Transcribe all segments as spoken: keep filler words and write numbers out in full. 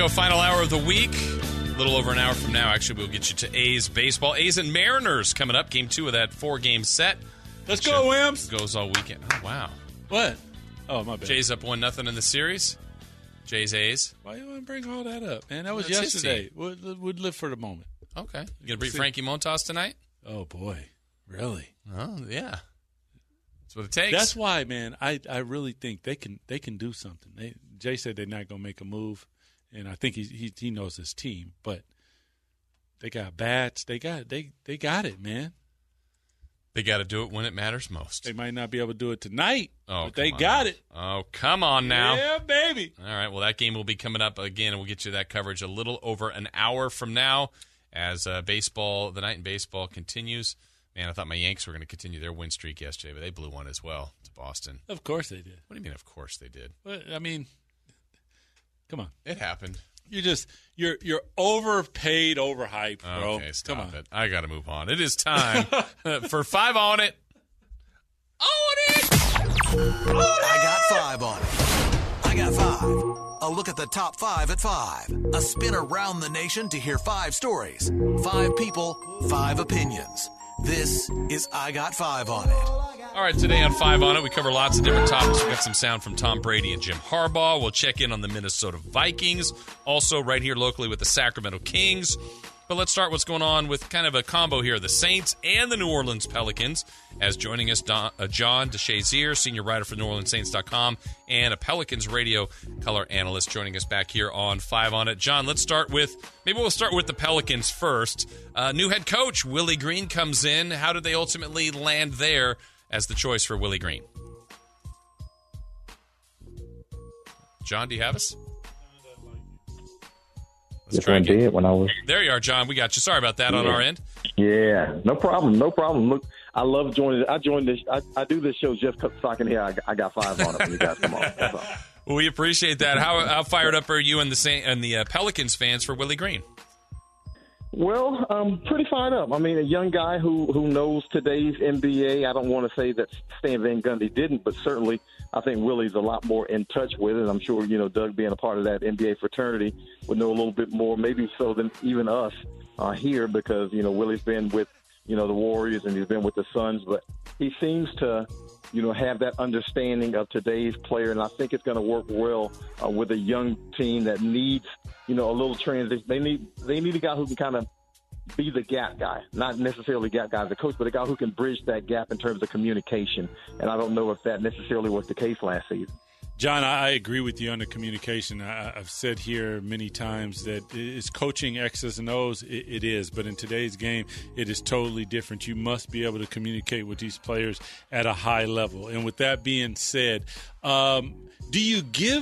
go. Final hour of the week. A little over an hour from now, actually, we'll get you to A's baseball. A's and Mariners coming up. Game two of that four-game set. Let's go, Wimps. Goes all weekend. Oh, wow. What? Oh, my bad. Jay's up one nothing in the series. Jay's A's. Why you want to bring all that up, man? That was That's yesterday. We'd, we'd live for the moment. Okay. You going to beat Frankie Montas tonight? Oh, boy. Really? Oh, yeah. That's what it takes. That's why, man, I, I really think they can they can do something. They, Jay said they're not going to make a move, and I think he, he he knows his team, but they got bats. They got they they got it, man. They got to do it when it matters most. They might not be able to do it tonight, oh, but they on got now. it. Oh, come on now. Yeah, baby. All right, well, that game will be coming up again, and we'll get you that coverage a little over an hour from now as uh, baseball, the night in baseball continues. Man, I thought my Yanks were going to continue their win streak yesterday, but they blew one as well to Boston. Of course they did. What do you mean, of course they did? Well, I mean, come on. It happened. You just you're you're overpaid, overhyped, bro. Okay, stop Come on. it. I got to move on. It is time for Five on It. On it! I got five on it. I got five. A look at the top five at five. A spin around the nation to hear five stories. Five people, five opinions. This is I Got Five on It. All right, today on Five on It, we cover lots of different topics. We've got some sound from Tom Brady and Jim Harbaugh. We'll check in on the Minnesota Vikings. Also, right here locally with the Sacramento Kings. But let's start what's going on with kind of a combo here. The Saints and the New Orleans Pelicans. As joining us, Don, uh, John DeShazier, senior writer for New Orleans Saints dot com, and a Pelicans radio color analyst joining us back here on Five on It. John, let's start with, maybe we'll start with the Pelicans first. Uh, new head coach, Willie Green, comes in. How did they ultimately land there as the choice for Willie Green? John, do you have us? Let's yes, try I again. did when I was. There you are, John. We got you. Sorry about that yeah. on our end. Yeah, no problem. No problem. Look, I love joining. I joined this. I, I do this show just so I can hear. I, I got five on it when you guys come on. That's all. Well, we appreciate that. How how fired up are you and the Saint, and the uh, Pelicans fans for Willie Green? Well, um, pretty fired up. I mean, a young guy who, who knows today's N B A. I don't want to say that Stan Van Gundy didn't, but certainly I think Willie's a lot more in touch with it. I'm sure, you know, Doug being a part of that N B A fraternity would know a little bit more, maybe so than even us uh, here, because, you know, Willie's been with, you know, the Warriors and he's been with the Suns, but he seems to, you know, have that understanding of today's player, and I think it's going to work well uh, with a young team that needs, you know, a little transition. They need they need a guy who can kind of be the gap guy, not necessarily gap guy as a coach, but a guy who can bridge that gap in terms of communication. And I don't know if that necessarily was the case last season. John, I agree with you on the communication. I, I've said here many times that is coaching X's and O's. It, it is, but in today's game, it is totally different. You must be able to communicate with these players at a high level. And with that being said, um, do you give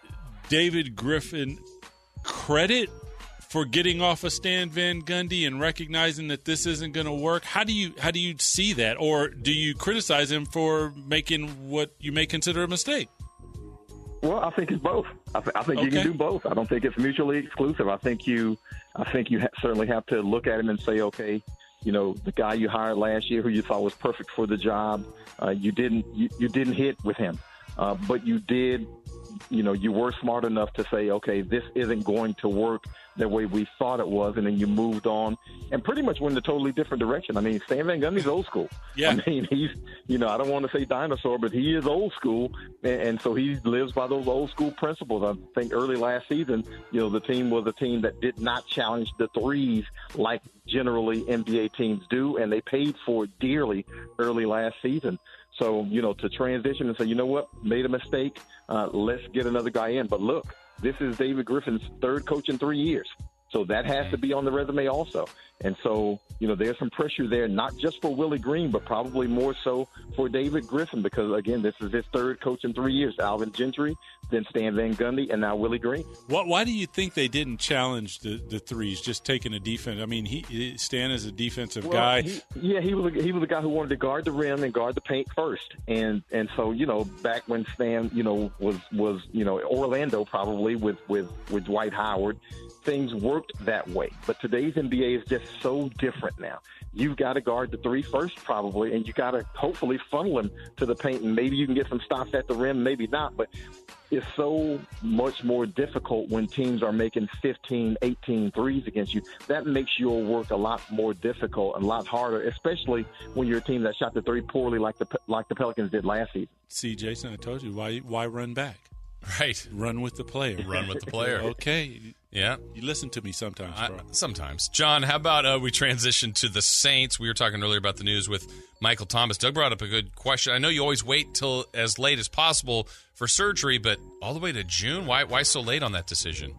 David Griffin credit for getting off of Stan Van Gundy and recognizing that this isn't going to work? How do you how do you see that, or do you criticize him for making what you may consider a mistake? Well, I think it's both. I, th- I think okay. you can do both. I don't think it's mutually exclusive. I think you, I think you ha- certainly have to look at him and say, okay, you know, the guy you hired last year, who you thought was perfect for the job, uh, you didn't, you, you didn't hit with him, uh, but you did. You know, you were smart enough to say, okay, this isn't going to work the way we thought it was, and then you moved on and pretty much went in a totally different direction. I mean, Stan Van Gundy's old school. Yeah. I mean, he's, you know, I don't want to say dinosaur, but he is old school, and, and so he lives by those old school principles. I think early last season, you know, the team was a team that did not challenge the threes like generally N B A teams do, and they paid for it dearly early last season. So, you know, to transition and say, you know what, made a mistake, uh, let's get another guy in. But look, this is David Griffin's third coach in three years. So that has to be on the resume also. And so, you know, there's some pressure there, not just for Willie Green, but probably more so for David Griffin, because, again, this is his third coach in three years. Alvin Gentry, then Stan Van Gundy, and now Willie Green. What, why do you think they didn't challenge the, the threes, just taking a defense? I mean, he Stan is a defensive well, guy. He, yeah, he was a, he was a guy who wanted to guard the rim and guard the paint first. And and so, you know, back when Stan, you know, was, was you know, Orlando probably with, with, with Dwight Howard, things worked that way. But today's N B A is just so different now. You've got to guard the three first probably, and you got to hopefully funnel him to the paint, and maybe you can get some stops at the rim, maybe not. But is so much more difficult when teams are making fifteen, eighteen threes against you. That makes your work a lot more difficult and a lot harder, especially when you're a team that shot the three poorly like the like the Pelicans did last season. See, Jason, I told you, why why run back? Right. Run with the player. Run with the player. Okay. Yeah. You listen to me sometimes, bro. I, sometimes. John, how about uh, we transition to the Saints? We were talking earlier about the news with Michael Thomas. Doug brought up a good question. I know you always wait till as late as possible for surgery, but all the way to June? Why why so late on that decision?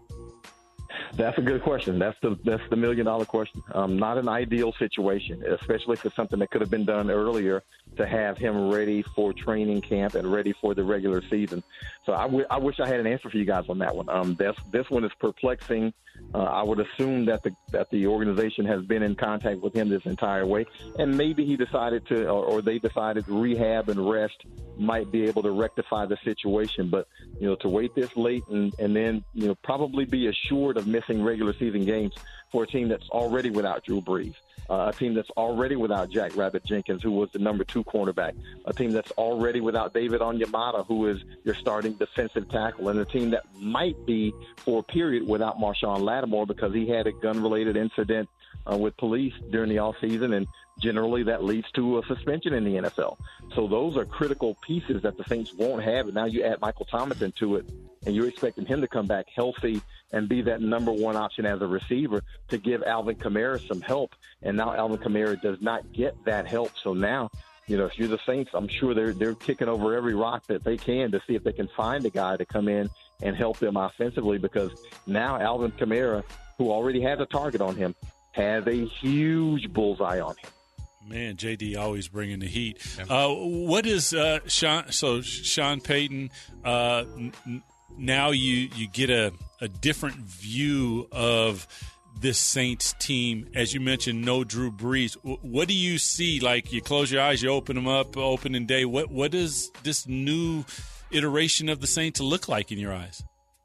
That's a good question. That's the that's the million dollar question. Um, not an ideal situation, especially if it's something that could have been done earlier to have him ready for training camp and ready for the regular season. So I, w- I wish I had an answer for you guys on that one. Um, this this one is perplexing. Uh, I would assume that the that the organization has been in contact with him this entire way, and maybe he decided to, or, or they decided rehab and rest might be able to rectify the situation. But you know, to wait this late and and then you know probably be assured of missing regular season games for a team that's already without Drew Brees. Uh, a team that's already without Jack Rabbit Jenkins, who was the number two cornerback. A team that's already without David Onyemata, who is your starting defensive tackle. And a team that might be, for a period, without Marshawn Lattimore because he had a gun-related incident uh, with police during the offseason, and generally that leads to a suspension in the N F L. So those are critical pieces that the Saints won't have. And now you add Michael Thomas into it, and you're expecting him to come back healthy and be that number one option as a receiver to give Alvin Kamara some help. And now Alvin Kamara does not get that help. So now, you know, if you're the Saints, I'm sure they're they're kicking over every rock that they can to see if they can find a guy to come in and help them offensively, because now Alvin Kamara, who already has a target on him, has a huge bullseye on him. Man, J D always bringing the heat. Uh, what is uh, Sean? So Sean Payton. Uh, n- now you you get a, a different view of this Saints team. As you mentioned, no Drew Brees. W- what do you see? Like, you close your eyes, you open them up, opening day. What what does this new iteration of the Saints look like in your eyes?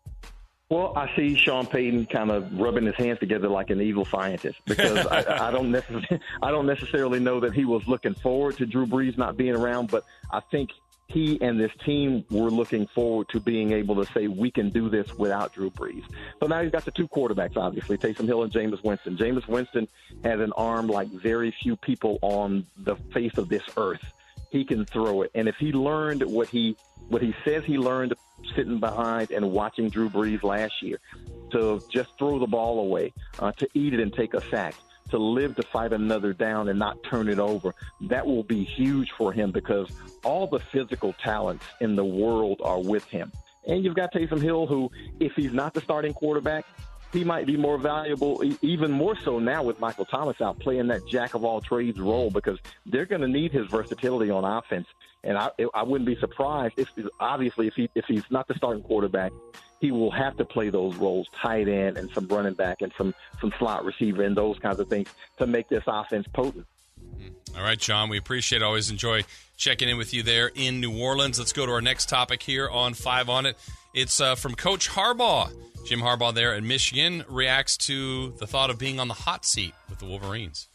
Well, I see Sean Payton kind of rubbing his hands together like an evil scientist, because I, I don't necessarily, I don't necessarily know that he was looking forward to Drew Brees not being around, but I think he and this team were looking forward to being able to say, we can do this without Drew Brees. So now he's got the two quarterbacks, obviously, Taysom Hill and Jameis Winston. Jameis Winston has an arm like very few people on the face of this earth. He can throw it. And if he learned what he what he says he learned sitting behind and watching Drew Brees last year, to just throw the ball away, uh, to eat it and take a sack, to live to fight another down and not turn it over, that will be huge for him, because all the physical talents in the world are with him. And you've got Taysom Hill, who, if he's not the starting quarterback, he might be more valuable, even more so now with Michael Thomas out playing that jack-of-all-trades role, because they're going to need his versatility on offense. And I, I wouldn't be surprised if, obviously, if he if he's not the starting quarterback, he will have to play those roles, tight end and some running back and some, some slot receiver and those kinds of things to make this offense potent. All right, John, we appreciate it. Always enjoy checking in with you there in New Orleans. Let's go to our next topic here on Five on It. It's uh, from Coach Harbaugh. Jim Harbaugh there at Michigan reacts to the thought of being on the hot seat with the Wolverines.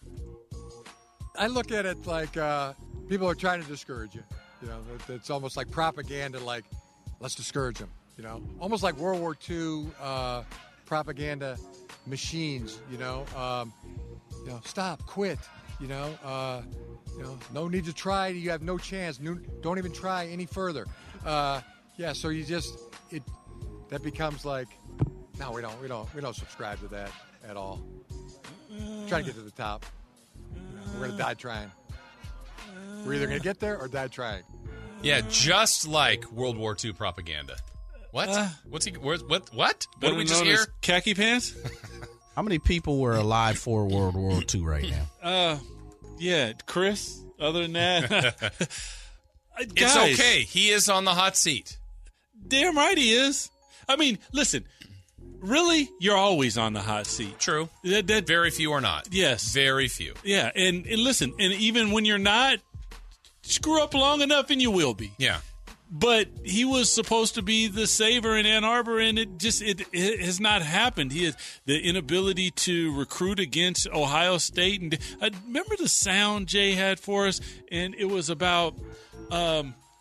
I look at it like uh, people are trying to discourage you. You know, it's almost like propaganda, like, let's discourage them. You know, almost like World War Two uh, propaganda machines, you know. Um, you know, stop, quit, you know. Uh, you know, no need to try. You have no chance. No, don't even try any further. Uh, yeah, so you just, it that becomes like, no, we don't, we don't, we don't subscribe to that at all. Trying to get to the top. You know, we're going to die trying. We're either going to get there or die trying. Yeah, just like World War Two propaganda. What? Uh, What's he? Where's, what? What? What did we just hear? Khaki pants? How many people were alive for World War Two right now? Uh, yeah, Chris. Other than that, it's okay. He is on the hot seat. Damn right he is. I mean, listen. Really, you're always on the hot seat. True. That, that, Very few are not. Yes. Very few. Yeah, and, and listen, and even when you're not, screw up long enough and you will be. Yeah. But he was supposed to be the saver in Ann Arbor, and it just it, it has not happened. He has the inability to recruit against Ohio State. And I remember the sound Jay had for us, and it was about um,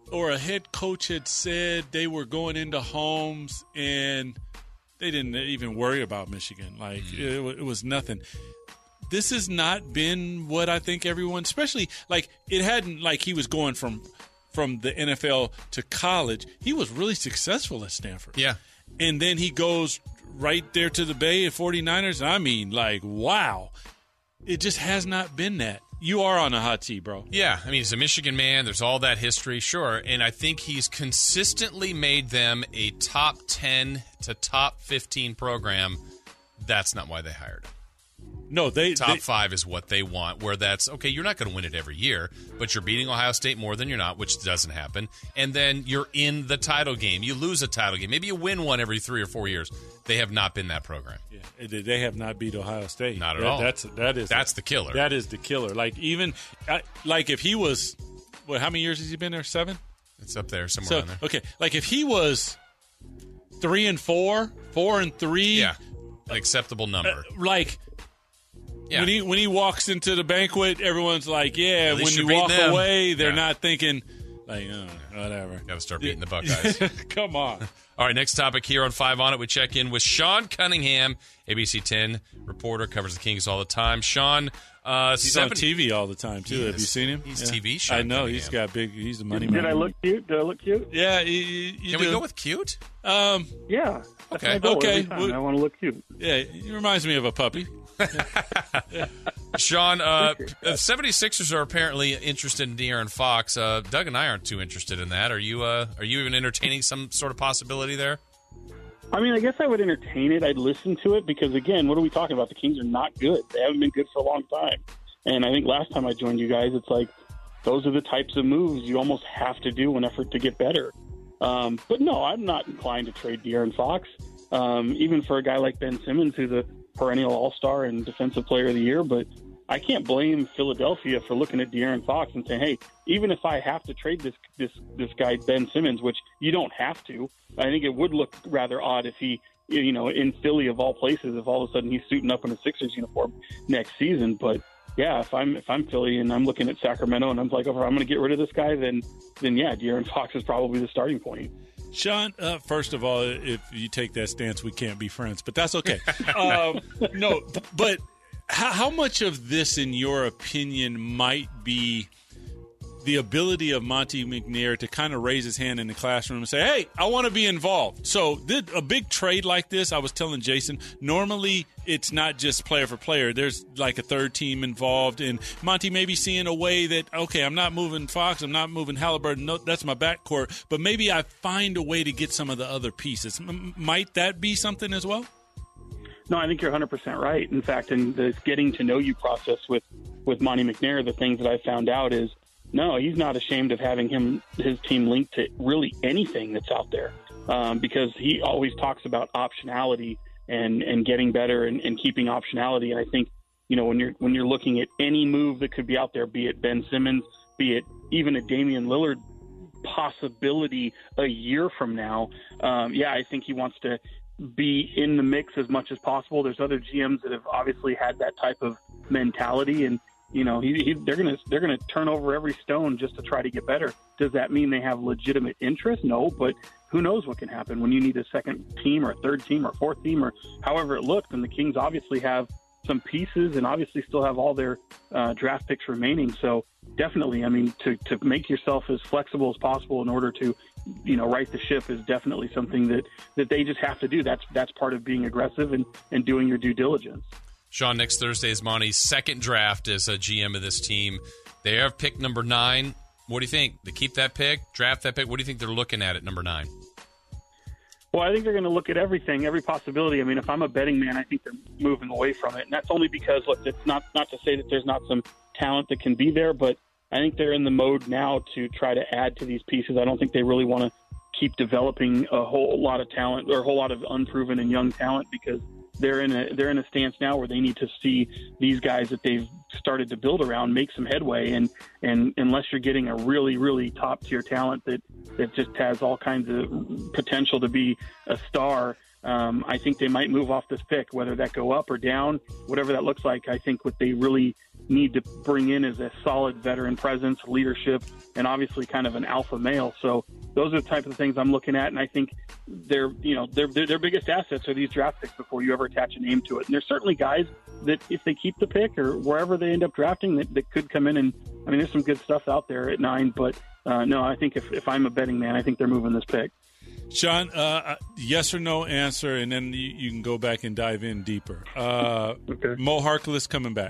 or a head coach had said they were going into homes and they didn't even worry about Michigan. Like, it, it was nothing. This has not been what I think everyone, especially, like, it hadn't, like, he was going from from the N F L to college. He was really successful at Stanford. Yeah. And then he goes right there to the Bay at 49ers. I mean, like, wow. It just has not been that. You are on a hot seat, bro. Yeah, I mean, he's a Michigan man. There's all that history, sure. And I think he's consistently made them a top ten to top fifteen program. That's not why they hired him. No, they Top they, five is what they want, where that's, okay, you're not going to win it every year, but you're beating Ohio State more than you're not, which doesn't happen. And then you're in the title game. You lose a title game. Maybe you win one every three or four years. They have not been that program. Yeah, they have not beat Ohio State. Not at that, all. That's that is That's the killer. That is the killer. Like, even uh, like if he was, what? How many years has he been there? Seven. It's up there somewhere So on there. okay, like if he was three and four, four and three, Yeah, an acceptable number. uh, like. Yeah. When he when he walks into the banquet, everyone's like, "Yeah." At least When you're you beating walk them. away, they're Yeah. not thinking, like, oh, whatever. Got to start beating the Buckeyes. Come on. All right, next topic here on Five on It. We check in with Sean Cunningham, A B C ten reporter, covers the Kings all the time. Sean, uh, He's seven- on T V all the time too. He Have is. you seen him? He's Yeah. T V Sean I know. Cunningham. He's got big. He's the money Did man. I look cute? Did I look cute? Yeah. You, you Can do. we go with cute? Um. Yeah. That's Okay. my goal Okay. every time. Well- I want to look cute. Yeah. He reminds me of a puppy. Sean, uh, the 76ers are apparently interested in De'Aaron Fox. Uh, Doug and I aren't too interested in that. Are you? Uh, are you even entertaining some sort of possibility there? I mean, I guess I would entertain it. I'd listen to it because, again, what are we talking about? The Kings are not good. They haven't been good for a long time. And I think last time I joined you guys, it's like those are the types of moves you almost have to do in effort to get better. Um, but no, I'm not inclined to trade De'Aaron Fox, um, even for a guy like Ben Simmons, who's a perennial all-star and defensive player of the year. But I can't blame Philadelphia for looking at De'Aaron Fox and saying, hey, even if I have to trade this this this guy, Ben Simmons, which you don't have to, I think it would look rather odd if he, you know, in Philly of all places, if all of a sudden he's suiting up in a Sixers uniform next season. But yeah, if I'm if I'm Philly and I'm looking at Sacramento and I'm like, oh, I'm going to get rid of this guy, then then yeah, De'Aaron Fox is probably the starting point. Sean, uh, first of all, if you take that stance, we can't be friends, but that's okay. um, no, but how, how much of this, in your opinion, might be the ability of Monte McNair to kind of raise his hand in the classroom and say, hey, I want to be involved? So did a big trade like this, I was telling Jason, normally it's not just player for player. There's like a third team involved, and Monte may be seeing a way that, okay, I'm not moving Fox, I'm not moving Halliburton, no, that's my backcourt, but maybe I find a way to get some of the other pieces. M- might that be something as well? No, I think you're one hundred percent right. In fact, in the getting to know you process with, with Monte McNair, the things that I found out is, no, he's not ashamed of having him his team linked to really anything that's out there, um, because he always talks about optionality and, and getting better and, and keeping optionality. And I think, you know, when you're when you're looking at any move that could be out there, be it Ben Simmons, be it even a Damian Lillard possibility a year from now, um, yeah, I think he wants to be in the mix as much as possible. There's other G Ms that have obviously had that type of mentality, and you know, he, he, they're going to they're going to turn over every stone just to try to get better. Does that mean they have legitimate interest? No, but who knows what can happen when you need a second team or a third team or fourth team or however it looks. And the Kings obviously have some pieces and obviously still have all their uh, draft picks remaining. So definitely, I mean, to, to make yourself as flexible as possible in order to, you know, right the ship is definitely something that, that they just have to do. That's that's part of being aggressive and, and doing your due diligence. Sean, next Thursday is Monty's second draft as a G M of this team. They have pick number nine. What do you think? They keep that pick, draft that pick? What do you think they're looking at at number nine? Well, I think they're going to look at everything, every possibility. I mean, if I'm a betting man, I think they're moving away from it. And that's only because, look, it's not, not to say that there's not some talent that can be there, but I think they're in the mode now to try to add to these pieces. I don't think they really want to keep developing a whole lot of talent or a whole lot of unproven and young talent, because they're in a they're in a stance now where they need to see these guys that they've started to build around make some headway. And and unless you're getting a really really top tier talent that that just has all kinds of potential to be a star, um, I think they might move off this pick, whether that go up or down, whatever that looks like. I think what they really need to bring in is a solid veteran presence, leadership, and obviously kind of an alpha male. So those are the type of things I'm looking at, and I think their you know their their, their biggest assets are these draft picks before you ever attach a name to it. And there's certainly guys that if they keep the pick or wherever they end up drafting that, that could come in, and I mean there's some good stuff out there at nine, but uh, no, I think if, if I'm a betting man, I think they're moving this pick. Sean, uh, yes or no answer, and then you, you can go back and dive in deeper. Uh, okay. Mo Harkless coming back.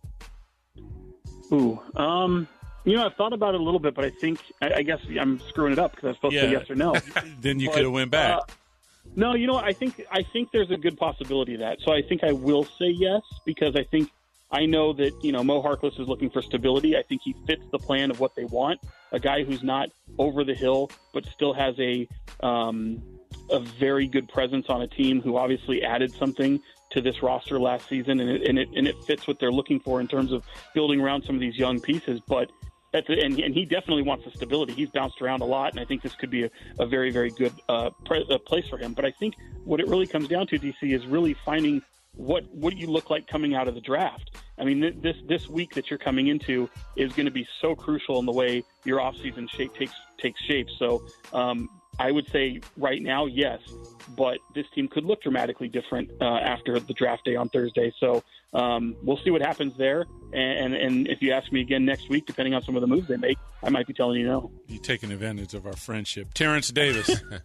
Ooh, um, you know, I've thought about it a little bit, but I think I, I guess I'm screwing it up because I was supposed yeah. to say yes or no. Then you but, could have went back. Uh, no, you know what? I think I think there's a good possibility of that. So I think I will say yes because I think I know that you know Mo Harkless is looking for stability. I think he fits the plan of what they want. A guy who's not over the hill, but still has a um, a very good presence on a team who obviously added something to this roster last season, and it, and it and it fits what they're looking for in terms of building around some of these young pieces. But at the, and, and he definitely wants the stability. He's bounced around a lot, and I think this could be a, a very very good uh, pre- uh, place for him. But I think what it really comes down to, D C, is really finding what what you look like coming out of the draft. I mean, th- this this week that you're coming into is going to be so crucial in the way your offseason shape takes takes shape. So um, I would say right now, yes, but this team could look dramatically different uh, after the draft day on Thursday. So um, we'll see what happens there. And, and and if you ask me again next week, depending on some of the moves they make, I might be telling you no. You're taking advantage of our friendship. Terrence Davis.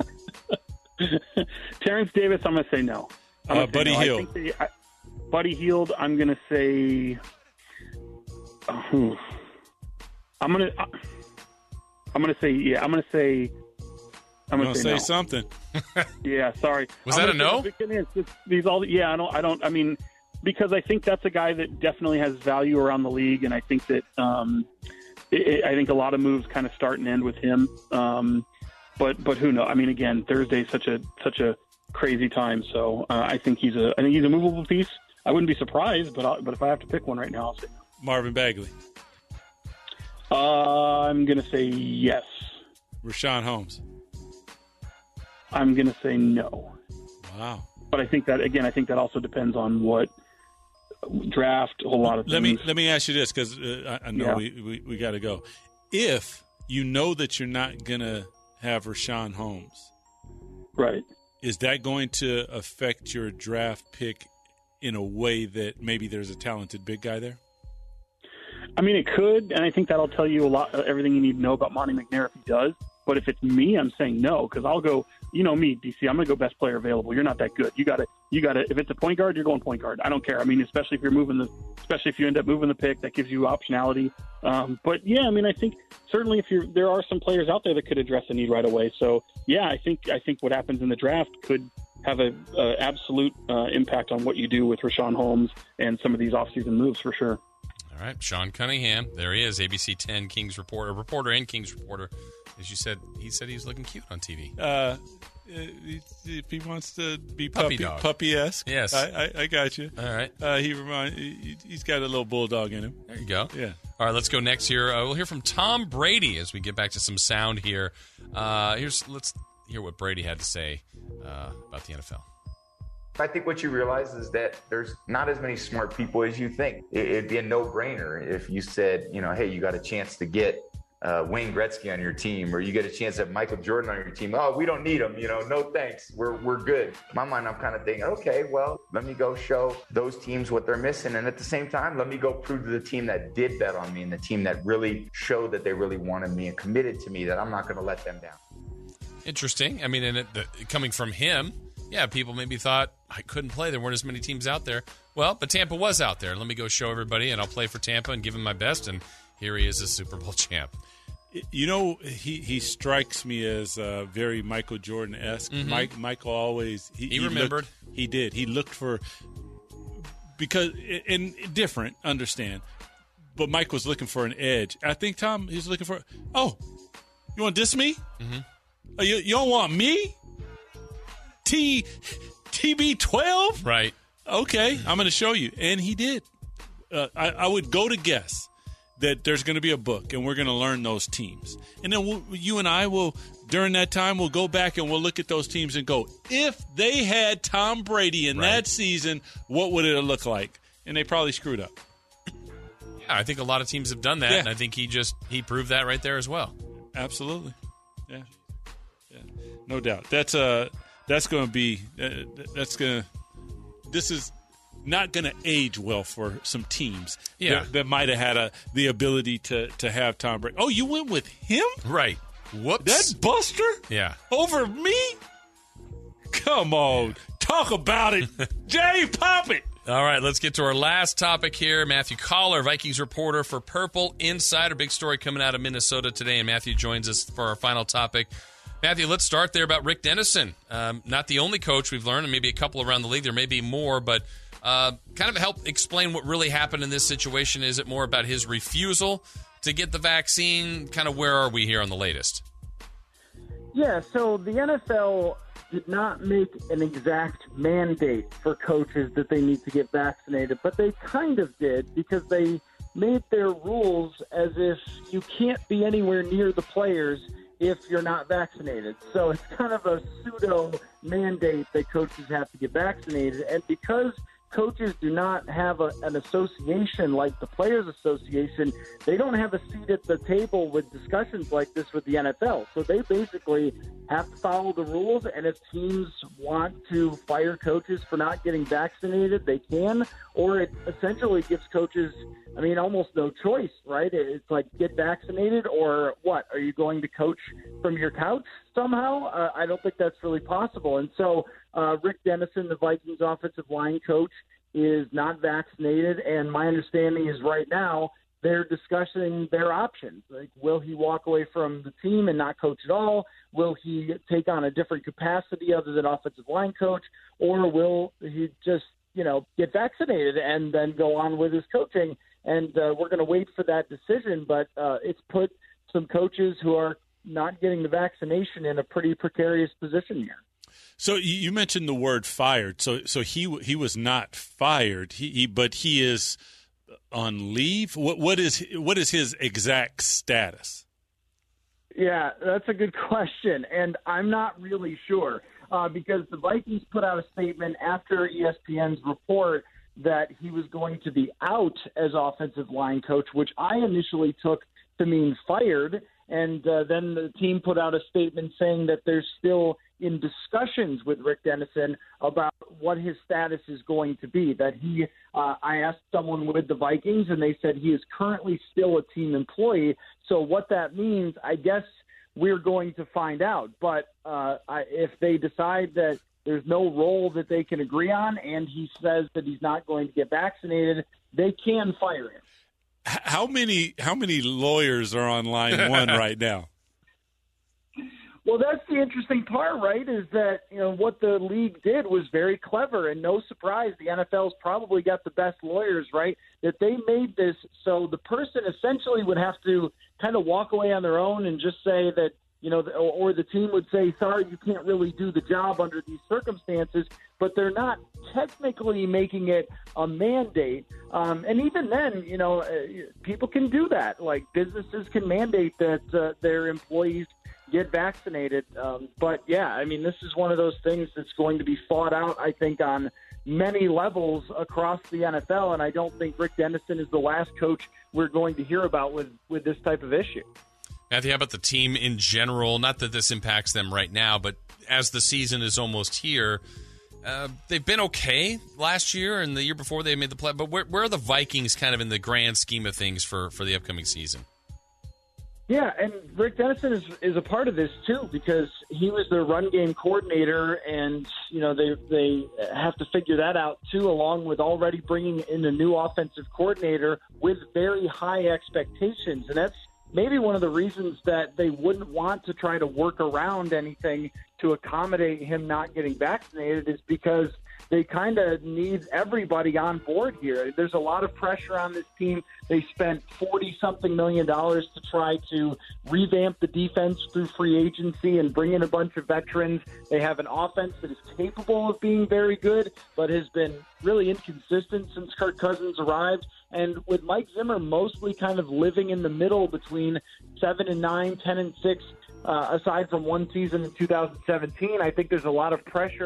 Terrence Davis, I'm going to say no. I'm Uh, Buddy no. Hield. I think they, I, Buddy Hield, I'm going to say. Uh, I'm going to. I'm going to say yeah. I'm going to say. I'm going to say, say no. something. Yeah, sorry. Was I'm that a no? Say, it's just, these all. Yeah, I don't. I don't. I mean, because I think that's a guy that definitely has value around the league, and I think that. Um, it, I think a lot of moves kind of start and end with him. Um, but but who knows? I mean, again, Thursday's such a such a crazy time, so uh, I think he's a I think he's a movable piece. I wouldn't be surprised, but I'll, but if I have to pick one right now, I'll say no. Marvin Bagley. Uh, I'm going to say yes. Rashawn Holmes. I'm going to say no. Wow. But I think that, again, I think that also depends on what draft, a whole lot of let things. me let me ask you this, because uh, I, I know Yeah. we, we, we got to go. If you know that you're not going to have Rashawn Holmes, right, is that going to affect your draft pick in a way that maybe there's a talented big guy there? I mean, it could, and I think that'll tell you a lot, uh, everything you need to know about Monty McNair if he does. But if it's me, I'm saying no, because I'll go. You know me, D C. I'm going to go best player available. You're not that good. You got to. You got to. If it's a point guard, you're going point guard. I don't care. I mean, especially if you're moving the, especially if you end up moving the pick, that gives you optionality. Um, but yeah, I mean, I think certainly if you're, there are some players out there that could address the need right away. So yeah, I think I think what happens in the draft could have a, a absolute uh, impact on what you do with Rashawn Holmes and some of these offseason moves for sure. All right, Sean Cunningham. There he is, A B C ten Kings reporter, reporter and Kings reporter. As you said, he said he was looking cute on T V. Uh, if he wants to be Puppy puppy, dog. puppy-esque, Yes. I, I, I got you. All right. Uh, he remind he, he's got a little bulldog in him. There you go. Yeah. All right, let's go next here. Uh, we'll hear from Tom Brady as we get back to some sound here. Uh, here's let's hear what Brady had to say uh, about the N F L. I think what you realize is that there's not as many smart people as you think. It'd be a no-brainer if you said, you know, hey, you got a chance to get uh, Wayne Gretzky on your team, or you get a chance to have Michael Jordan on your team. Oh, we don't need him. You know, no thanks. We're we're good. In my mind, I'm kind of thinking, okay, well, let me go show those teams what they're missing. And at the same time, let me go prove to the team that did bet on me and the team that really showed that they really wanted me and committed to me that I'm not going to let them down. Interesting. I mean, and it, the, coming from him, yeah, people maybe thought I couldn't play. There weren't as many teams out there. Well, but Tampa was out there. Let me go show everybody, and I'll play for Tampa and give him my best. And here he is, a Super Bowl champ. You know, he, he strikes me as uh, very Michael Jordan-esque. Mm-hmm. Mike Michael always He, he remembered. Looked, he did. He looked for because and different. Understand, but Mike was looking for an edge. I think Tom he's looking for. Oh, you want to diss me? Mm-hmm. Oh, you you don't want me? T T B twelve? Right. Okay, I'm going to show you. And he did. Uh, I, I would go to guess that there's going to be a book, and we're going to learn those teams. And then we'll, you and I will, during that time, we'll go back and we'll look at those teams and go, if they had Tom Brady in Right. that season, what would it look like? And they probably screwed up. I think a lot of teams have done that, Yeah. and I think he just he proved that right there as well. Absolutely. Yeah. Yeah. No doubt. That's uh that's going to be uh, that's going to this is not going to age well for some teams Yeah. that, that might have had a the ability to to have Tom Brady. Oh, you went with him? Right. Whoops. That's Buster? yeah. Over me? Come on. Talk about it. Jay, pop it. All right, let's get to our last topic here. Matthew Collar, Vikings reporter for Purple Insider. Big story coming out of Minnesota today, and Matthew joins us for our final topic. Matthew, let's start there about Rick Dennison. Um, not the only coach we've learned, and maybe a couple around the league. There may be more, but uh, kind of help explain what really happened in this situation. Is it more about his refusal to get the vaccine? Kind of where are we here on the latest? Yeah, so the N F L did not make an exact mandate for coaches that they need to get vaccinated, but they kind of did because they made their rules as if you can't be anywhere near the players if you're not vaccinated. So it's kind of a pseudo mandate that coaches have to get vaccinated. And because coaches do not have a, an association like the Players Association, they don't have a seat at the table with discussions like this with the N F L. So they basically have to follow the rules, and if teams want to fire coaches for not getting vaccinated, they can, or it essentially gives coaches, I mean, almost no choice, right? It's like, get vaccinated, or what? Are you going to coach from your couch somehow? Uh, I don't think that's really possible. And so uh, Rick Dennison, the Vikings offensive line coach, is not vaccinated, and my understanding is right now they're discussing their options. Like, will he walk away from the team and not coach at all? Will he take on a different capacity other than offensive line coach? Or will he just, you know, get vaccinated and then go on with his coaching? And uh, we're going to wait for that decision, but uh, it's put some coaches who are not getting the vaccination in a pretty precarious position here. So you mentioned the word fired. So so he he was not fired. He, he but he is on leave. What what is what is his exact status? Yeah, that's a good question, and I'm not really sure uh, because the Vikings put out a statement after E S P N's report that he was going to be out as offensive line coach, which I initially took to mean fired. And uh, then the team put out a statement saying that they're still in discussions with Rick Dennison about what his status is going to be. That he, uh, I asked someone with the Vikings, and they said he is currently still a team employee. So what that means, I guess we're going to find out. But uh, I, if they decide that there's no role that they can agree on, and he says that he's not going to get vaccinated, they can fire him. How many how many lawyers are on line one right now? Well, that's the interesting part, right, is that, you know, what the league did was very clever, and no surprise, the N F L's probably got the best lawyers, right, that they made this so the person essentially would have to kind of walk away on their own and just say that, you know, or the team would say, sorry, you can't really do the job under these circumstances, but they're not technically making it a mandate. Um, and even then, you know, uh, people can do that. Like, businesses can mandate that uh, their employees get vaccinated. Um, but, yeah, I mean, this is one of those things that's going to be fought out, I think, on many levels across the N F L, and I don't think Rick Dennison is the last coach we're going to hear about with, with this type of issue. Matthew, how about the team in general? Not that this impacts them right now, but as the season is almost here, uh, they've been okay last year and the year before they made the play. But where, where are the Vikings kind of in the grand scheme of things for, for the upcoming season? Yeah, and Rick Dennison is is a part of this too because he was their run game coordinator, and you know they they have to figure that out too, along with already bringing in a new offensive coordinator with very high expectations, and that's maybe one of the reasons that they wouldn't want to try to work around anything to accommodate him not getting vaccinated is because they kind of need everybody on board here. There's a lot of pressure on this team. They spent forty-something million dollars to try to revamp the defense through free agency and bring in a bunch of veterans. They have an offense that is capable of being very good, but has been really inconsistent since Kirk Cousins arrived. And with Mike Zimmer mostly kind of living in the middle between seven and nine, ten and six, uh, aside from one season in two thousand seventeen, I think there's a lot of pressure to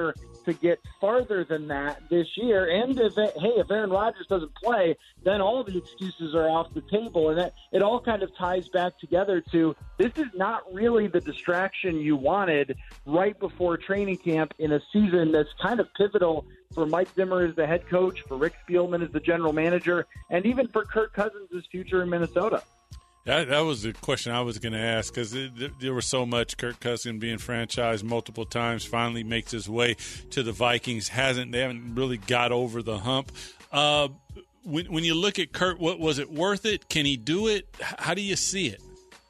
to get farther than that this year. And if it, hey, if Aaron Rodgers doesn't play, then all the excuses are off the table. And that, it all kind of ties back together to this is not really the distraction you wanted right before training camp in a season that's kind of pivotal for Mike Zimmer as the head coach, for Rick Spielman as the general manager, and even for Kirk Cousins' future in Minnesota. That, that was the question I was going to ask, because there was so much. Kirk Cousins being franchised multiple times, finally makes his way to the Vikings. Hasn't they haven't really got over the hump. Uh, when, when you look at Kirk, what was it worth it? Can he do it? How do you see it?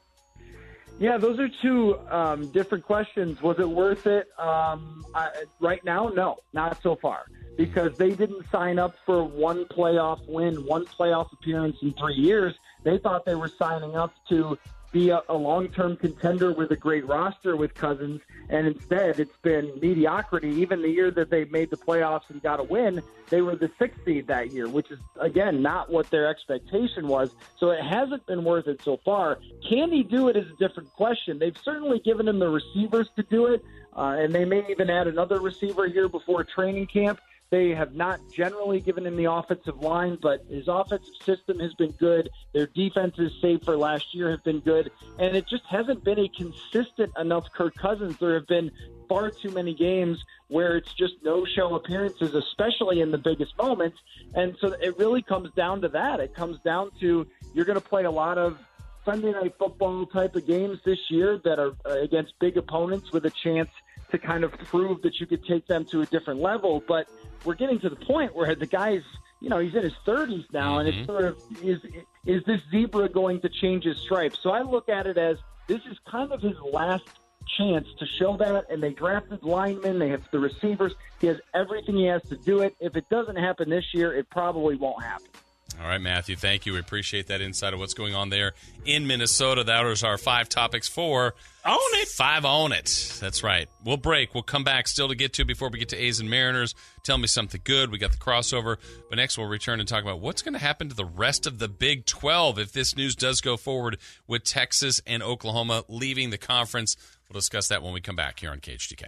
Yeah, those are two um, different questions. Was it worth it? Um, I, right now, no, not so far, because they didn't sign up for one playoff win, one playoff appearance in three years. They thought they were signing up to be a, a long-term contender with a great roster with Cousins, and instead it's been mediocrity. Even the year that they made the playoffs and got a win, they were the sixth seed that year, which is, again, not what their expectation was. So it hasn't been worth it so far. Can he do it is a different question. They've certainly given him the receivers to do it, uh, and they may even add another receiver here before training camp. They have not generally given him the offensive line, but his offensive system has been good. Their defenses, save for last year, have been good. And it just hasn't been a consistent enough Kirk Cousins. There have been far too many games where it's just no-show appearances, especially in the biggest moments. And so it really comes down to that. It comes down to you're going to play a lot of Sunday Night Football type of games this year that are against big opponents with a chance to kind of prove that you could take them to a different level. But we're getting to the point where the guy's, you know, he's in his thirties now, mm-hmm. and it's sort of, is is this zebra going to change his stripes? So I look at it as this is kind of his last chance to show that, and they drafted linemen, they have the receivers. He has everything he has to do it. If it doesn't happen this year, it probably won't happen. All right, Matthew, thank you. We appreciate that insight of what's going on there in Minnesota. That was our five topics for Own It. Five Own It. That's right. We'll break. We'll come back still to get to before we get to A's and Mariners. Tell me something good. We got the crossover. But next we'll return and talk about what's going to happen to the rest of the Big twelve if this news does go forward with Texas and Oklahoma leaving the conference. We'll discuss that when we come back here on K H T K.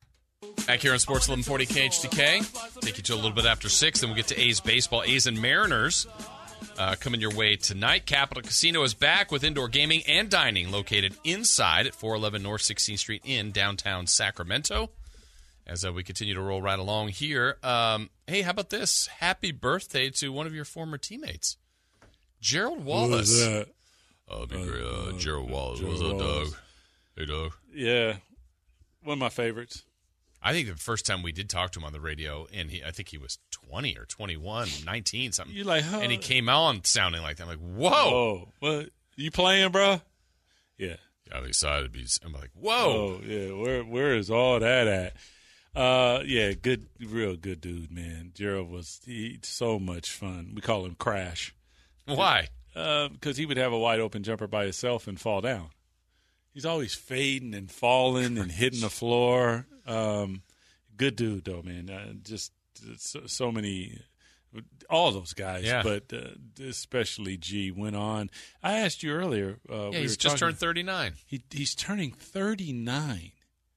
Back here on Sports eleven forty K H T K. Take you to a little bit after six. Then we'll get to A's baseball. A's and Mariners uh, coming your way tonight. Capital Casino is back with indoor gaming and dining located inside at four eleven North sixteenth Street in downtown Sacramento. As uh, we continue to roll right along here. Um, hey, how about this? Happy birthday to one of your former teammates, Gerald Wallace. Who was that? Oh, be great. Uh, uh, Gerald Wallace. Gerald What's up, Wallace. Doug? Hey, Doug. Yeah, one of my favorites. I think the first time we did talk to him on the radio, and he, I think he was twenty or twenty-one, nineteen, something. You like, huh? And he came on sounding like that. I'm like, whoa. Oh, what? You playing, bro? Yeah. I'm excited to be. I'm like, whoa. Oh, yeah. Where Where is all that at? Uh, yeah, good, real good dude, man. Gerald was he, so much fun. We call him Crash. Why? Uh, because he would have a wide open jumper by himself and fall down. He's always fading and falling and hitting the floor. Um, good dude, though, man. Uh, just so, so many, all those guys, yeah. but uh, especially G went on. I asked you earlier. Uh, yeah, we he's were just talking, turned thirty-nine. He, he's turning thirty-nine.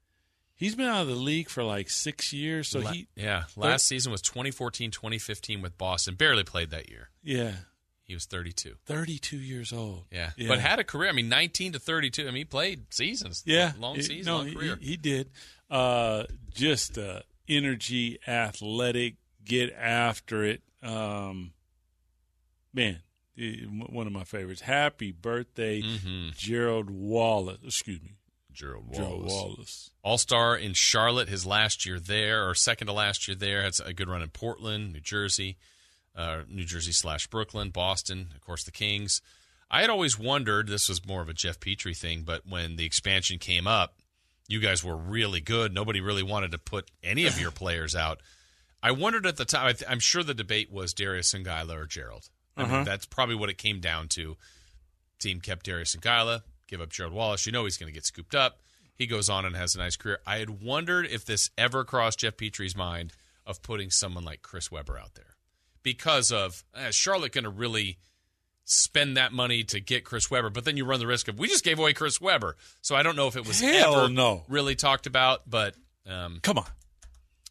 He's been out of the league for like six years. So La- he, yeah, last season was twenty fourteen twenty fifteen with Boston. Barely played that year. Yeah. He was thirty-two. thirty-two years old. Yeah. yeah. But had a career. I mean, nineteen to thirty-two. I mean, he played seasons. Yeah. Long it, season, no, long career. He, he did. Uh, just uh, energy, athletic, get after it. Um, man, one of my favorites. Happy birthday, mm-hmm. Gerald Wallace. Excuse me. Gerald Wallace. Gerald Wallace. All-star in Charlotte his last year there, or second to last year there. Had a good run in Portland, New Jersey. Uh, New Jersey slash Brooklyn, Boston, of course, the Kings. I had always wondered, this was more of a Jeff Petrie thing, but when the expansion came up, you guys were really good. Nobody really wanted to put any of your players out. I wondered at the time, I th- I'm sure the debate was Darius Songaila or Gerald. I uh-huh. mean, that's probably what it came down to. Team kept Darius Songaila, give up Gerald Wallace. You know he's going to get scooped up. He goes on and has a nice career. I had wondered if this ever crossed Jeff Petrie's mind of putting someone like Chris Webber out there. Because of, uh, is Charlotte going to really spend that money to get Chris Webber? But then you run the risk of, we just gave away Chris Webber. So I don't know if it was Hell ever no. really talked about. But um, come on.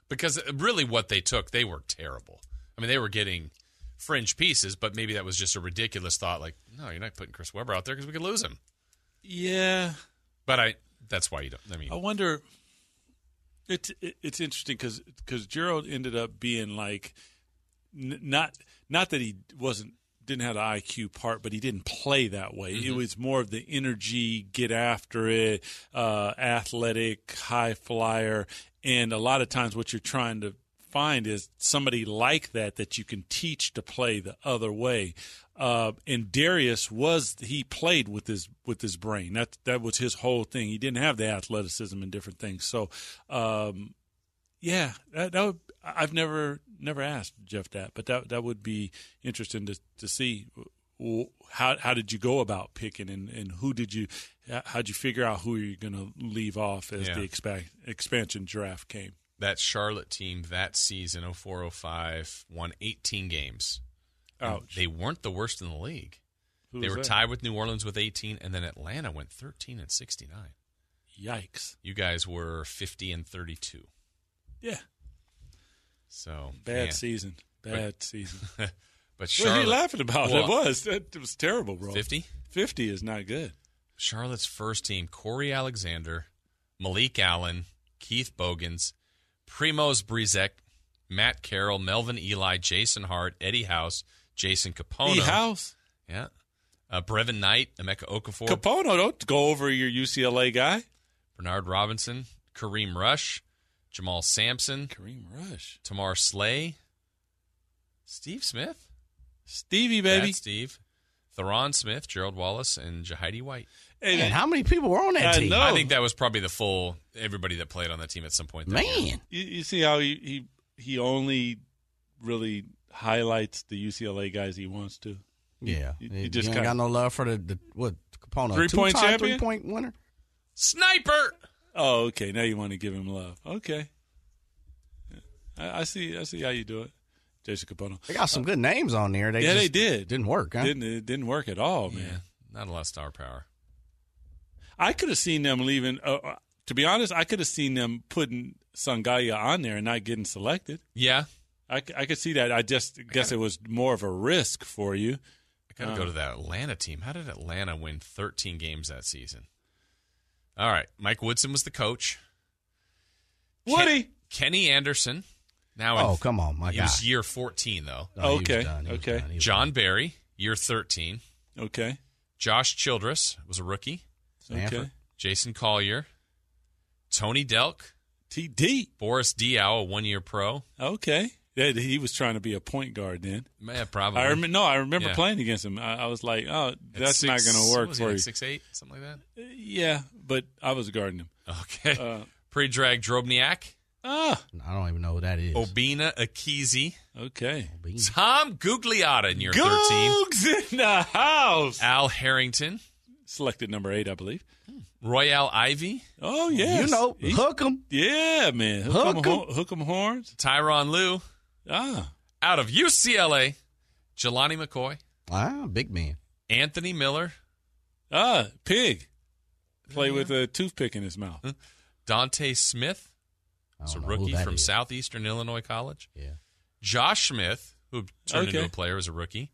Because really what they took, they were terrible. I mean, they were getting fringe pieces, but maybe that was just a ridiculous thought. Like, no, you're not putting Chris Webber out there because we could lose him. Yeah. But I that's why you don't. I mean, I wonder. It's it's interesting because because Gerald ended up being like n- not not that he wasn't didn't have the I Q part, but he didn't play that way. Mm-hmm. It was more of the energy, get after it, uh, athletic, high flyer, and a lot of times what you're trying to find is somebody like that that you can teach to play the other way. Uh, and Darius was he played with his with his brain. That that was his whole thing. He didn't have the athleticism and different things. So, um, yeah, that, that would, I've never never asked Jeff that, but that that would be interesting to to see. How how did you go about picking, and, and who did you how did you figure out who you're going to leave off as yeah. the expa- expansion draft came? That Charlotte team that season, oh four oh five, won eighteen games. Ouch. They weren't the worst in the league. Who they were that? tied with New Orleans with eighteen, and then Atlanta went thirteen and sixty-nine. Yikes. You guys were fifty and thirty-two. Yeah. So bad man. season. Bad but, season. But Charlotte, what are you laughing about? Well, it was. It was terrible, bro. fifty? fifty is not good. Charlotte's first team, Corey Alexander, Malik Allen, Keith Bogans, Primoz Brizek, Matt Carroll, Melvin Eli, Jason Hart, Eddie House, Jason Capono. E. House? Yeah. Uh, Brevin Knight, Emeka Okafor. Capono, don't go over your U C L A guy. Bernard Robinson, Kareem Rush, Jamal Sampson. Kareem Rush. Tamar Slay. Steve Smith. Stevie, baby. That's Steve. Theron Smith, Gerald Wallace, and Jahidi White. Hey, man, how many people were on that I team? know. I think that was probably the full, everybody that played on that team at some point. Man. Year. You, you see how he, he he only really highlights the U C L A guys he wants to. Yeah. You, You, you just ain't kinda, got no love for the, the what, Capono? Three-point two-time champion? Three-point winner? Sniper! Oh, okay. Now you want to give him love. Okay. Yeah. I, I see. I see how you do it, Jason Capono. They got some good names on there. They yeah, just they did. Didn't work, huh? Didn't it? Didn't work at all, man. Yeah, not a lot of star power. I could have seen them leaving. Uh, to be honest, I could have seen them putting Sangaya on there and not getting selected. Yeah. I, I could see that. I just guess gotta, it was more of a risk for you. I got to uh, go to that Atlanta team. How did Atlanta win thirteen games that season? All right. Mike Woodson was the coach. Woody. Ken, Kenny Anderson. Now Oh, in, come on, my he guy. was year fourteen, though. No, he was Okay, done. He was okay. done. He was John done. Barry, year thirteen. Okay. Josh Childress was a rookie. Stanford. Okay. Jason Collier. Tony Delk. T D. Boris Diaw, a one-year pro. Okay. Yeah, he was trying to be a point guard then. Yeah, probably. I rem- no, I remember Yeah. playing against him. I, I was like, oh, At that's six- not going to what work was he, for like you. six eight, something like that? Yeah, but I was guarding him. Okay. Uh, Pre-drag Drobniak. ah, I don't even know who that is. Obina Akizi. okay. Tom Gugliotta in year thirteen. Googs in the house. Al Harrington. Selected number eight, I believe. Royale Ivy. Oh, yes. You know, He's- hook 'em. Yeah, man. Hook, Hook 'em, 'em. ho- hook 'em horns. Tyronn Lue. Ah. Out of U C L A. Jelani McCoy. Ah, big man. Anthony Miller. Ah, pig. Play with a toothpick in his mouth. Dante Smith. I It's a don't know who rookie that from is. Southeastern Illinois College. Yeah. Josh Smith, who turned Okay. into a player as a rookie.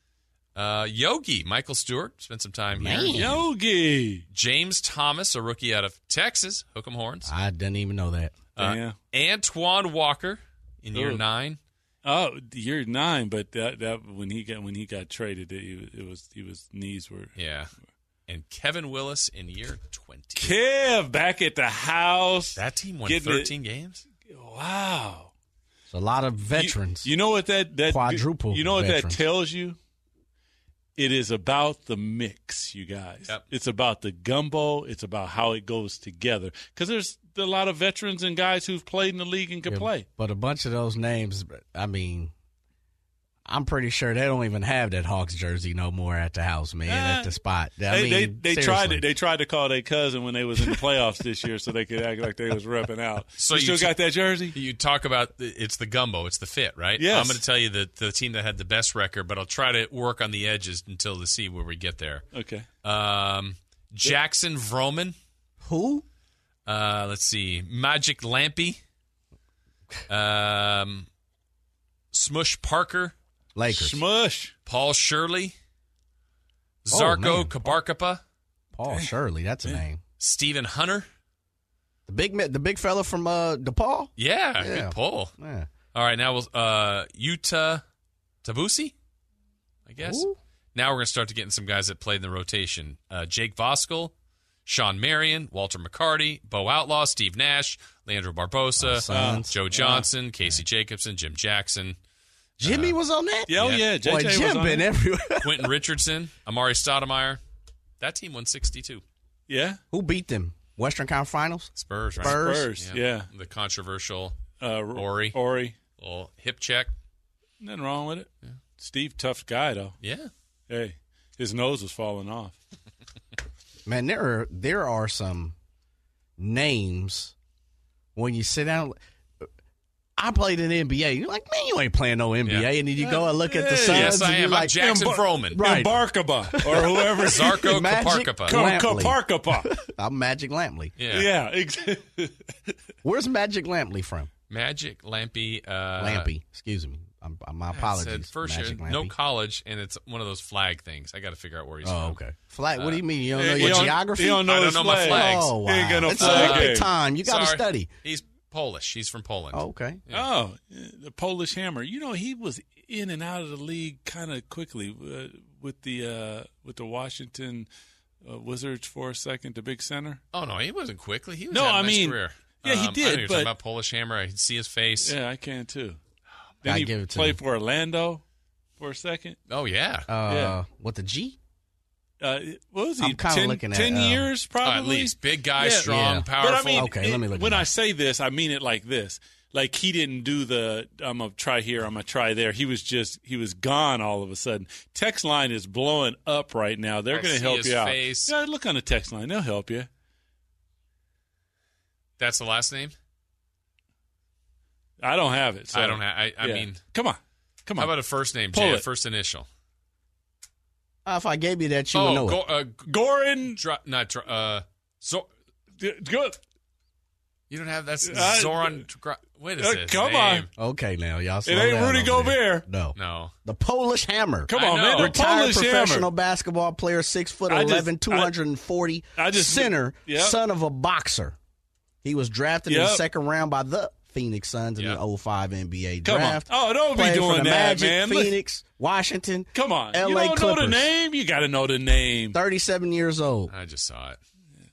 Uh, Yogi, Michael Stewart, spent some time here. Man. Yogi. James Thomas, a rookie out of Texas, Hook 'em Horns. I didn't even know that. Uh, Antoine Walker in year Ooh. nine. Oh, year nine, but that that when he got when he got traded, it, it was he was knees were. Yeah. And Kevin Willis in year twenty. Kev back at the house. That team won Getting thirteen it- games? Wow. It's a lot of veterans. You, you know what that that Quadruple You know what veterans. that tells you? It is about the mix, you guys. Yep. It's about the gumbo. It's about how it goes together. Because there's a lot of veterans and guys who've played in the league and can Yeah, play. But a bunch of those names, I mean, I'm pretty sure they don't even have that Hawks jersey no more at the house, man, Nah. at the spot. I They, mean, they, they tried seriously. to, they tried to call their cousin when they was in the playoffs this year so they could act like they was repping out. So you you still t- got that jersey? You talk about the, it's the gumbo, it's the fit, right? Yes. I'm going to tell you the, the team that had the best record, but I'll try to work on the edges until to see where we get there. Okay. Um, Jackson Vroman. Who? Uh, let's see. Magic Lampy. Um, Smush Parker. Lakers. Smush. Paul Shirley. Oh, Zarko man. Kabarkapa. Paul Shirley, that's a name. Stephen Hunter. The big ma- the big fella from uh, DePaul? Yeah, Yeah. good pull. Yeah. All right, now we'll uh, Yuta Tabusi, I guess. Ooh. Now we're going to start to get in some guys that played in the rotation. Uh, Jake Voskuhl, Sean Marion, Walter McCarty, Bo Outlaw, Steve Nash, Leandro Barbosa, Oh, Sons. Joe Johnson, Casey Jacobson, Jim Jackson, Jimmy was on that? Yeah, oh, Yeah. yeah. J J Boy, was Jim on been it. everywhere. Quentin Richardson, Amari Stoudemire. That team won sixty-two. Yeah. Who beat them? Western Conference Finals? Spurs, right? Spurs. Spurs. Yeah. The controversial Uh, Ori. Ori. little hip check. Nothing wrong with it. Steve, tough guy, though. Yeah. Hey, his nose was falling off. Man, there are there are some names when you sit down. I played in the N B A. You're like, man, you ain't playing no N B A. Yeah. And then you go and look at the Hey, Suns. Yes, I and you're am. I'm like, Jackson Embar- Froman. Right. Embarkaba or whoever. Zarko Magic Kaparkapa. Cl- Ka- Lampley. Kaparkapa. I'm Magic Lampley. Yeah. Yeah. ex- Where's Magic Lampley from? Magic Lampy. Uh, Lampy. Excuse me. I'm, I'm, my I said apologies. first Magic year, Lampy. no college, and it's one of those flag things. I got to figure out where he's Oh, from. okay. Flag. What do you mean? You don't know He your don't- geography? He don't know, I don't his know my flag. flags. Oh, He ain't got wow. no It's flag Olympic game. time. You got to Sorry. study. He's Polish. He's from Poland. Oh, okay. Oh, the Polish Hammer. You know, he was in and out of the league kind of quickly uh, with the uh, with the Washington uh, Wizards for a second, the big center. Oh, no, he wasn't quickly. He was No, had a I nice mean, career. yeah, he Um, I know did, you're talking but- about Polish Hammer. I can see his face. Yeah, I can too. Gotta Then he give it to played him. for Orlando for a second. Oh, yeah. Uh, Yeah. What, the G? Uh, what was he? I'm kinda ten, looking at, ten um, years, Oh, probably. at least. Big guy, Yeah. strong, Yeah. powerful. But I mean, Okay, let me look when it I up. say this, I mean it like this. Like he didn't do the I'm gonna try here, I'm gonna try there. He was just he was gone all of a sudden. Text line is blowing up right now. They're I gonna see help his you out. face. Yeah, look on the text line. They'll help you. That's the last name? I don't have it. So, I don't have. I, I yeah. mean, come on, come on. how about a first name, Pull Jay? A it. first initial. Uh, if I gave you that, you would Oh, know go, it. uh, Goran? Dra- not Dra- uh, so Good. you don't have that's Uh, Zoran. Gra- Wait a uh, second. come on. Okay, now, y'all slow It ain't down Rudy over there. Gobert. No. No. The Polish Hammer. Come I on, know. man. The Retired Polish professional Hammer. basketball player, six foot I just- eleven, two hundred forty, I just- center, Yep. son of a boxer. He was drafted in Yep. the second round by the Phoenix Suns in Yep. the oh five N B A Come draft. on. Oh, don't be Played for doing the that, Magic, man. Look- Phoenix, Washington. Come on. L A You don't Clippers. know the name? You got to know the name. thirty-seven years old. I just saw it.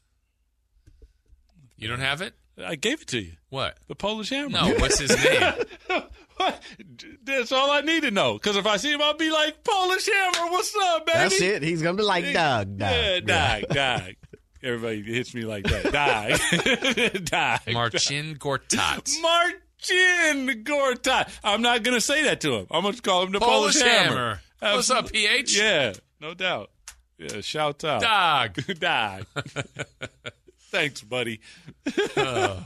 You don't have it? I gave it to you. What? The Polish Hammer. No. What's his name? What? That's all I need to know. Because if I see him, I'll be like, Polish Hammer, what's up, baby? That's it. He's going to be like, Doug, Doug. Yeah, Doug, Doug. Everybody hits me like that. Doug. Doug. Marcin Gortat. Marcin Gortat. I'm not going to say that to him. I'm going to call him the Polish Polish, Hammer. What's up, P H? Yeah, no doubt. Yeah, shout out. Dog. Doug. Thanks, buddy. Oh.